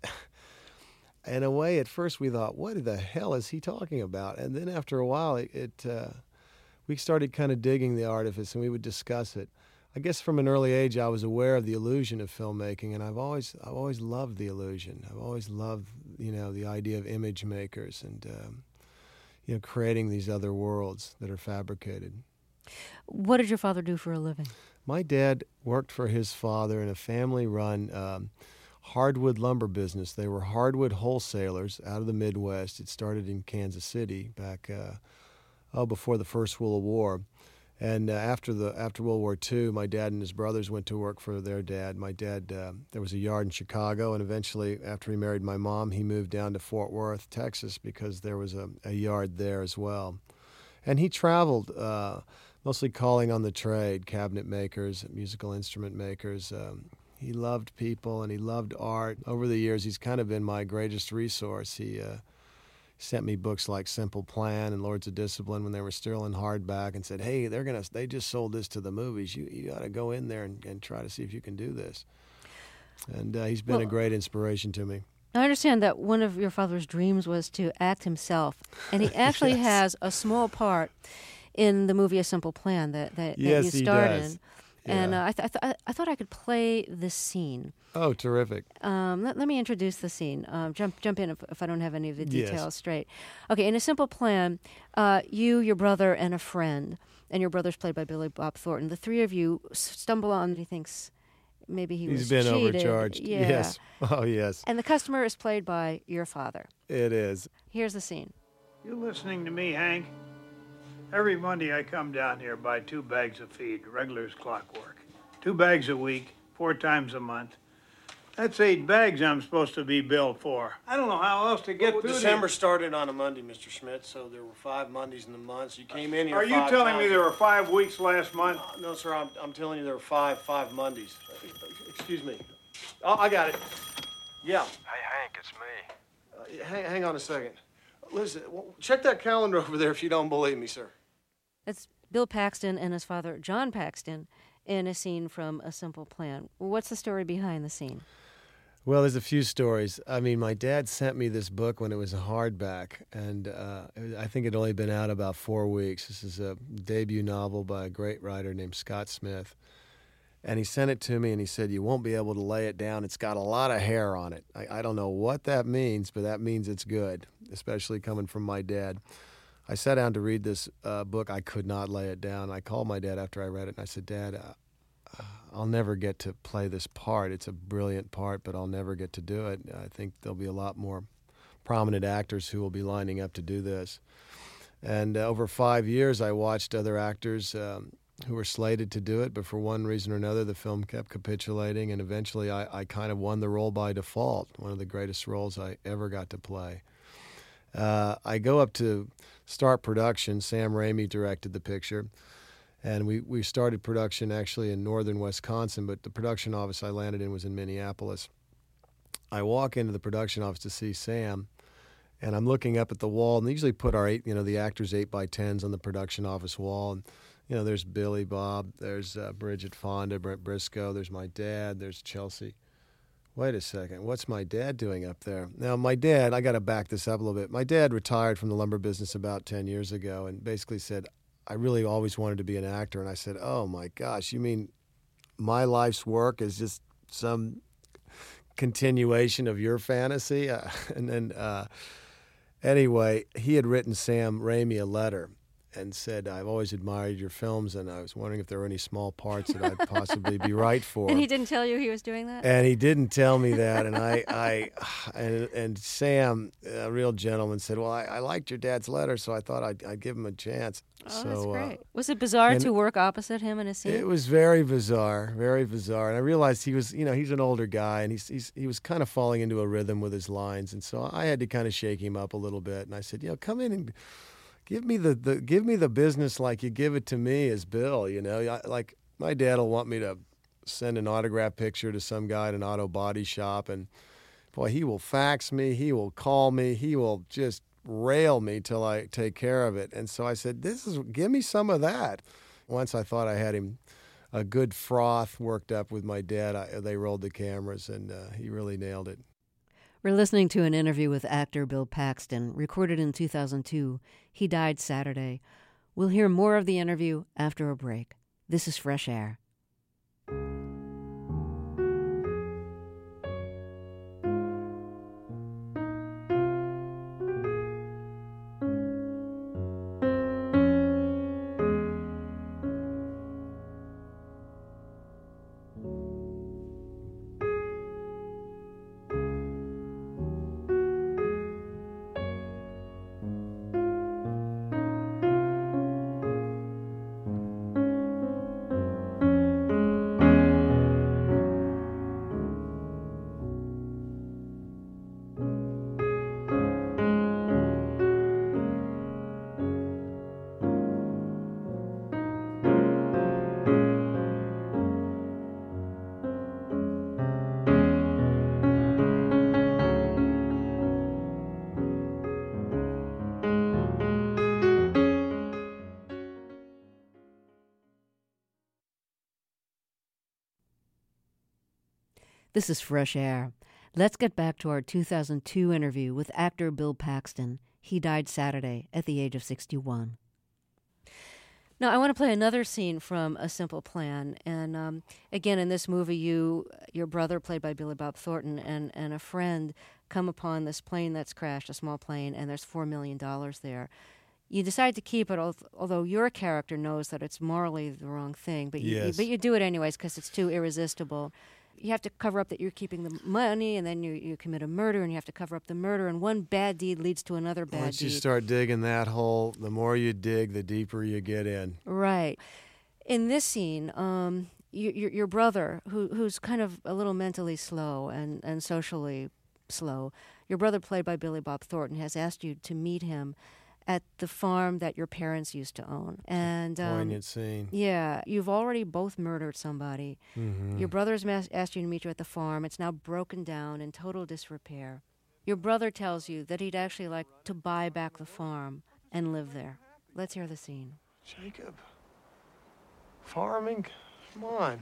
in a way, at first we thought, what the hell is he talking about? And then after a while, it, it uh, we started kind of digging the artifice and we would discuss it. I guess from an early age, I was aware of the illusion of filmmaking, and I've always, I've always loved the illusion. I've always loved, you know, the idea of image makers and um, you know, creating these other worlds that are fabricated.
What did your father do for a living?
My dad worked for his father in a family-run um, hardwood lumber business. They were hardwood wholesalers out of the Midwest. It started in Kansas City back, uh, oh, before the First World War. And uh, after the after World War Two, my dad and his brothers went to work for their dad. My dad, uh, there was a yard in Chicago, and eventually, after he married my mom, he moved down to Fort Worth, Texas, because there was a, a yard there as well. And he traveled, uh, mostly calling on the trade, cabinet makers, musical instrument makers. Um, he loved people, and he loved art. Over the years, he's kind of been my greatest resource. He uh, sent me books like Simple Plan and Lords of Discipline when they were still in hardback, and said, hey, they're gonna they just sold this to the movies. You you got to go in there and, and try to see if you can do this. And uh, he's been
Well,
a great inspiration to me.
I understand that one of your father's dreams was to act himself, and he actually
Yes.
has a small part in the movie A Simple Plan that, that,
Yes,
that you
he
starred
does.
in. And
Yeah.
uh, I, th- I, th- I thought I could play this scene.
Oh, terrific.
Um, let, let me introduce the scene. Um, jump jump in if, if I don't have any of the
Yes.
details straight. Okay, in A Simple Plan, uh, you, your brother, and a friend, and your brother's played by Billy Bob Thornton, the three of you s- stumble on, he thinks maybe he
He's
was
been
cheated.
overcharged.
Yeah.
Yes. Oh, yes.
And the customer is played by your father.
It is.
Here's the scene.
You listening to me, Hank? Every Monday I come down here, buy two bags of feed, regular as clockwork. Two bags a week, four times a month. That's eight bags I'm supposed to be billed for. I don't know how else to get
Well,
through
December
to
started on a Monday, Mister Schmidt, so there were five Mondays in the month. So you came in
you.
here
Are you
five
telling
times.
me there were five weeks last month?
Uh, no, sir. I'm, I'm telling you there were five five Mondays. Uh, Excuse me. Oh, I got it. Yeah.
Hey, Hank, it's me.
Uh, hang, hang on a second. Listen, w- check that calendar over there if you don't believe me, sir.
That's Bill Paxton and his father, John Paxton, in a scene from A Simple Plan. What's the story behind the scene?
Well, there's a few stories. I mean, my dad sent me this book when it was a hardback, and uh, I think it had only been out about four weeks. This is a debut novel by a great writer named Scott Smith. And he sent it to me, and he said, you won't be able to lay it down. It's got a lot of hair on it. I, I don't know what that means, but that means it's good, especially coming from my dad. I sat down to read this uh, book. I could not lay it down. I called my dad after I read it, and I said, Dad, uh, I'll never get to play this part. It's a brilliant part, but I'll never get to do it. I think there'll be a lot more prominent actors who will be lining up to do this. And uh, over five years, I watched other actors um, who were slated to do it, but for one reason or another, the film kept capitulating, and eventually I, I kind of won the role by default, one of the greatest roles I ever got to play. Uh, I go up to start production. Sam Raimi directed the picture. And we, we started production actually in northern Wisconsin, but the production office I landed in was in Minneapolis. I walk into the production office to see Sam, and I'm looking up at the wall, and they usually put our eight, you know, the actors' eight by tens on the production office wall. And, you know, there's Billy Bob, there's uh, Bridget Fonda, Brent Briscoe, there's my dad, there's Chelsea. Wait a second, what's my dad doing up there? Now, my dad, I got to back this up a little bit. My dad retired from the lumber business about ten years ago and basically said, I really always wanted to be an actor. And I said, oh, my gosh, you mean my life's work is just some continuation of your fantasy? Uh, and then, uh, anyway, he had written Sam Raimi a letter and said, I've always admired your films, and I was wondering if there were any small parts that I'd possibly be right for.
And he didn't tell you he was doing that?
And he didn't tell me that. And I, I and, and Sam, a real gentleman, said, well, I, I liked your dad's letter, so I thought I'd, I'd give him a chance.
Oh,
so,
that's great.
Uh,
was it bizarre
and
to work opposite him in a scene?
It was very bizarre, very bizarre. And I realized he was, you know, he's an older guy, and he's, he's he was kind of falling into a rhythm with his lines. And so I had to kind of shake him up a little bit. And I said, you know, come in and give me the, the give me the business like you give it to me as Bill, you know. I, like my dad will want me to send an autograph picture to some guy at an auto body shop, and boy, he will fax me, he will call me, he will just rail me till I take care of it. And so I said, this is, give me some of that. Once I thought I had him a good froth worked up with my dad, I, they rolled the cameras, and uh, he really nailed it.
We're listening to an interview with actor Bill Paxton, recorded in two thousand two. He died Saturday. We'll hear more of the interview after a break. This is Fresh Air. This is Fresh Air. Let's get back to our two thousand two interview with actor Bill Paxton. He died Saturday at the age of sixty-one. Now, I want to play another scene from A Simple Plan. And um, again, in this movie, you, your brother, played by Billy Bob Thornton, and, and a friend come upon this plane that's crashed, a small plane, and there's four million dollars there. You decide to keep it, although your character knows that it's morally the wrong thing, but you,
Yes.
you, but you do it anyways because it's too irresistible. You have to cover up that you're keeping the money, and then you, you commit a murder, and you have to cover up the murder, and one bad deed leads to another bad
Once
deed.
you start digging that hole, the more you dig, the deeper you get in.
Right. In this scene, um, you, your, your brother, who who's kind of a little mentally slow and, and socially slow, your brother, played by Billy Bob Thornton, has asked you to meet him at the farm that your parents used to own. And um,
Poignant scene.
yeah, you've already both murdered somebody.
Mm-hmm.
Your brother's mas- asked you to meet you at the farm. It's now broken down in total disrepair. Your brother tells you that he'd actually like to buy back the farm and live there. Let's hear the scene.
Jacob, farming? Come on.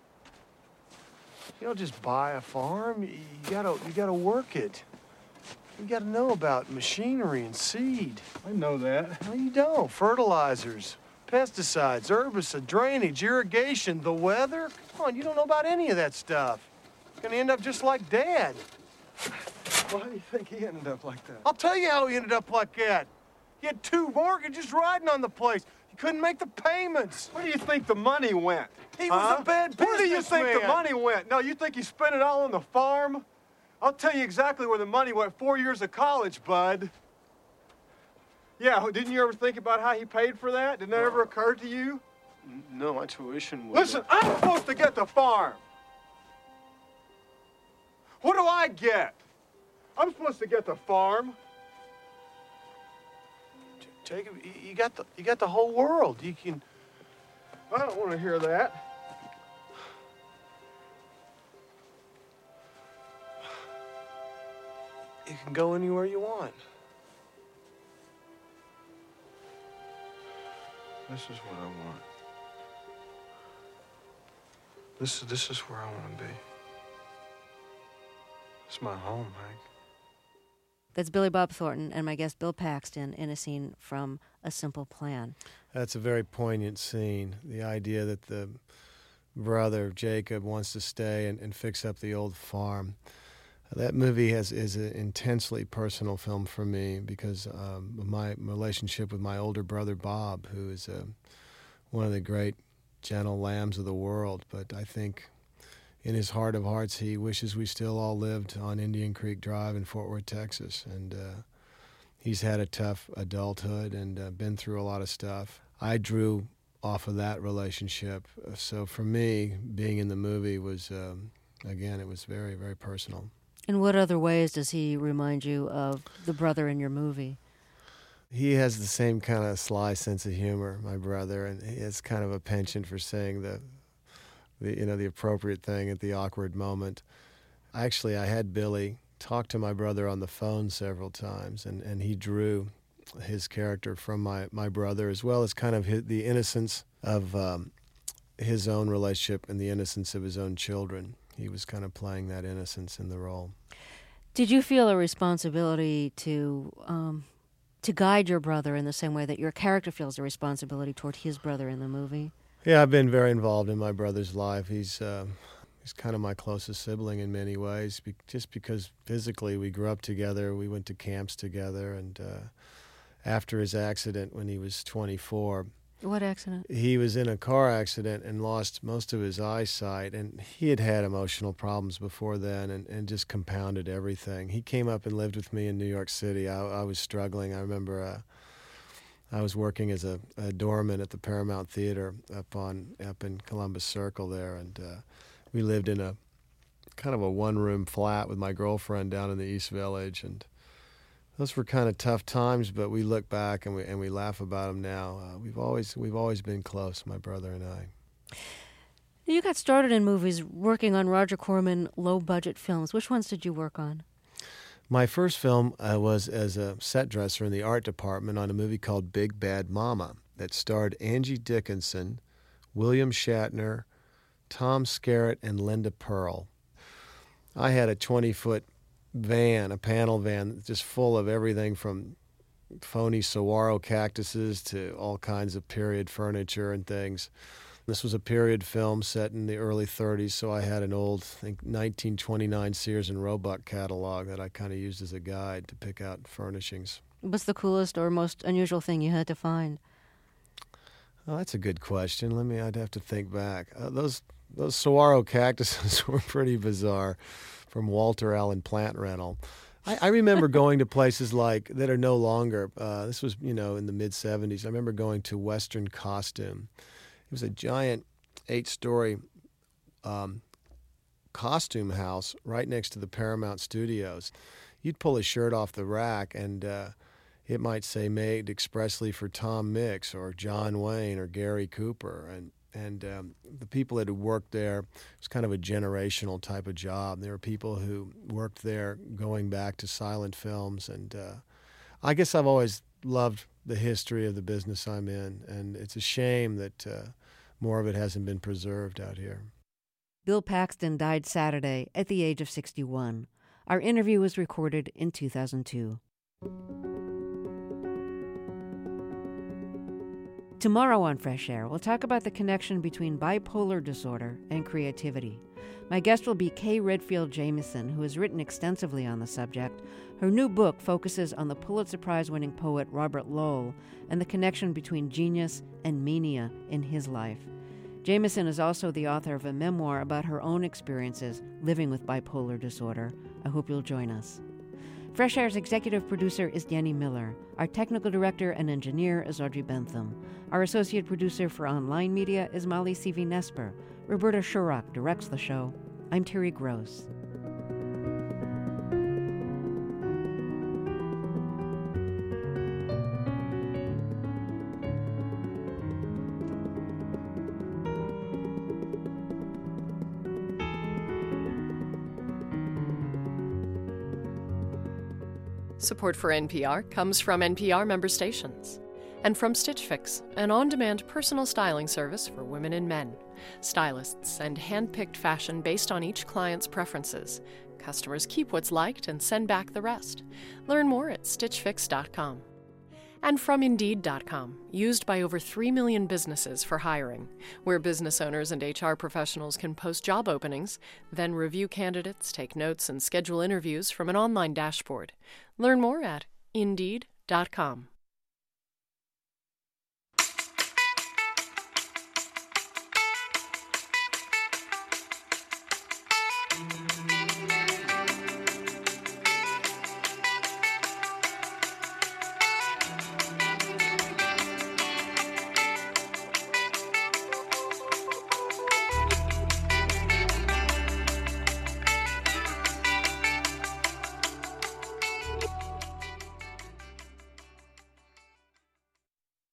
You don't just buy a farm. You, you gotta, you gotta work it. You gotta know about machinery and seed.
I know that.
No, you don't. Fertilizers, pesticides, herbicide, drainage, irrigation, the weather. Come on, you don't know about any of that stuff. You're gonna end up just like Dad.
Why do you think he ended up like that?
I'll tell you how he ended up like that. He had two mortgages riding on the place. He couldn't make the payments.
Where do you think the money went?
He
Huh?
was a bad
Where do you think the
businessman.
money went? No, you think he spent it all on the farm? I'll tell you exactly where the money went. Four years of college, bud. Yeah, didn't you ever think about how he paid for that? Didn't that ever occur to you?
No, my tuition was...
Listen, I'm supposed to get the farm. What do I get? I'm supposed to get the farm.
Jacob, you- you got the you got the whole world. You can...
I don't want to hear that.
You can go anywhere you want. This is what I want. This is this is where I want to be. It's my home, Hank.
That's Billy Bob Thornton and my guest Bill Paxton in a scene from A Simple Plan.
That's a very poignant scene. The idea that the brother, Jacob, wants to stay and, and fix up the old farm. That movie has, is an intensely personal film for me because um, of my relationship with my older brother, Bob, who is uh, one of the great gentle lambs of the world. But I think in his heart of hearts, he wishes we still all lived on Indian Creek Drive in Fort Worth, Texas. And uh, he's had a tough adulthood and uh, been through a lot of stuff. I drew off of that relationship. So for me, being in the movie was, um, again, it was very, very personal.
In what other ways does he remind you of the brother in your movie?
He has the same kind of sly sense of humor, my brother, and he has kind of a penchant for saying the, the you know, the appropriate thing at the awkward moment. Actually, I had Billy talk to my brother on the phone several times, and, and he drew his character from my, my brother, as well as kind of his, the innocence of um, his own relationship and the innocence of his own children. He was kind of playing that innocence in the role.
Did you feel a responsibility to um, to guide your brother in the same way that your character feels a responsibility toward his brother in the movie?
Yeah, I've been very involved in my brother's life. He's uh, he's kind of my closest sibling in many ways, be- just because physically we grew up together, we went to camps together, and uh, after his accident when he was twenty-four,
What accident?
he was in a car accident and lost most of his eyesight, and he had had emotional problems before then and, and just compounded everything. He came up and lived with me in New York City. I, I was struggling. I remember uh, I was working as a, a doorman at the Paramount Theater up on up in Columbus Circle there, and uh, we lived in a kind of a one-room flat with my girlfriend down in the East Village, and those were kind of tough times, but we look back and we and we laugh about them now. Uh, we've always we've always been close, my brother and I.
You got started in movies working on Roger Corman low-budget films. Which ones did you work on?
My first film uh, was as a set dresser in the art department on a movie called Big Bad Mama that starred Angie Dickinson, William Shatner, Tom Skerritt, and Linda Pearl. I had a twenty-foot van, a panel van, just full of everything from phony saguaro cactuses to all kinds of period furniture and things. This was a period film set in the early thirties, so I had an old, I think, nineteen twenty-nine Sears and Roebuck catalog that I kind of used as a guide to pick out furnishings.
What's the coolest or most unusual thing you had to find?
Oh, that's a good question. Let me, I'd have to think back. Uh, those those saguaro cactuses were pretty bizarre from Walter Allen Plant Rental. I, I remember going to places like, that are no longer, uh, this was, you know, in the mid seventies. I remember going to Western Costume. It was a giant eight-story um, costume house right next to the Paramount Studios. You'd pull a shirt off the rack, and uh, it might say made expressly for Tom Mix or John Wayne or Gary Cooper. And and um, the people that had worked there, it was kind of a generational type of job. There were people who worked there going back to silent films. And uh, I guess I've always loved the history of the business I'm in, and it's a shame that uh, more of it hasn't been preserved out here.
Bill Paxton died Saturday at the age of sixty-one. Our interview was recorded in two thousand two. Tomorrow on Fresh Air, we'll talk about the connection between bipolar disorder and creativity. My guest will be Kay Redfield Jamison, who has written extensively on the subject. Her new book focuses on the Pulitzer Prize-winning poet Robert Lowell and the connection between genius and mania in his life. Jamison is also the author of a memoir about her own experiences living with bipolar disorder. I hope you'll join us. Fresh Air's executive producer is Danny Miller. Our technical director and engineer is Audrey Bentham. Our associate producer for online media is Molly C V Nesper. Roberta Shurock directs the show. I'm Terry Gross.
Support for N P R comes from N P R member stations and from Stitch Fix, an on-demand personal styling service for women and men. Stylists and hand-picked fashion based on each client's preferences. Customers keep what's liked and send back the rest. Learn more at stitch fix dot com. And from Indeed dot com, used by over three million businesses for hiring, where business owners and H R professionals can post job openings, then review candidates, take notes, and schedule interviews from an online dashboard. Learn more at Indeed dot com.